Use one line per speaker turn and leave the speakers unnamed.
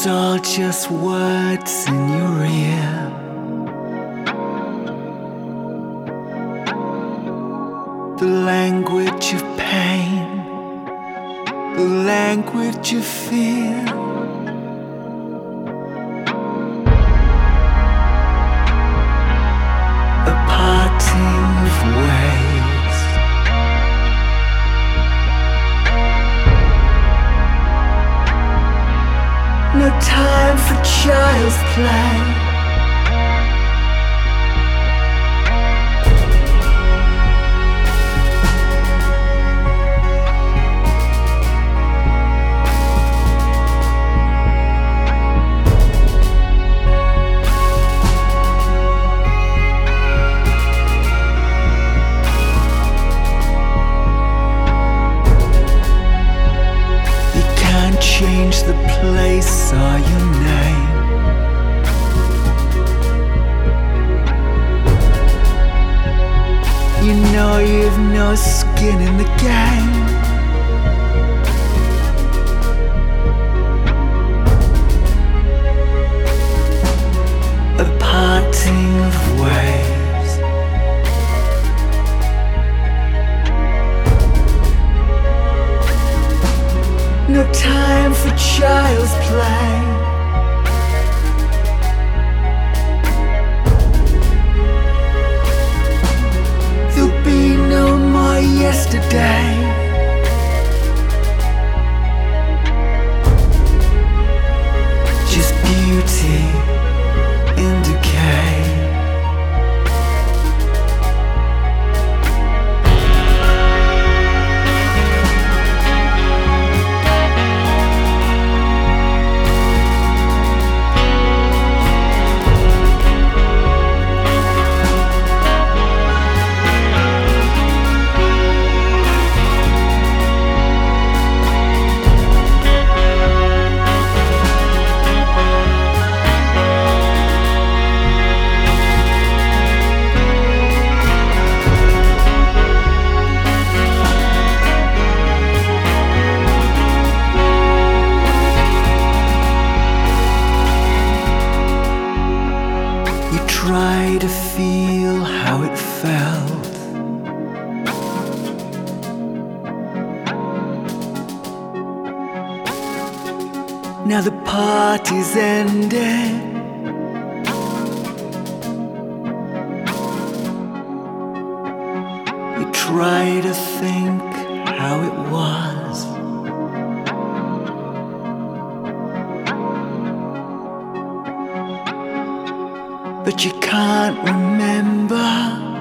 It's all just words in your ear. The language of pain, the language of fear. A parting of ways. No time for child's play. Change the place or your name. You know you've no skin in the game. A parting of ways. No time for child's play. There'll be no more yesterday. Just beauty in decay. Try to feel how it felt. Now the party's ended. You try to think how it was. But you can't remember.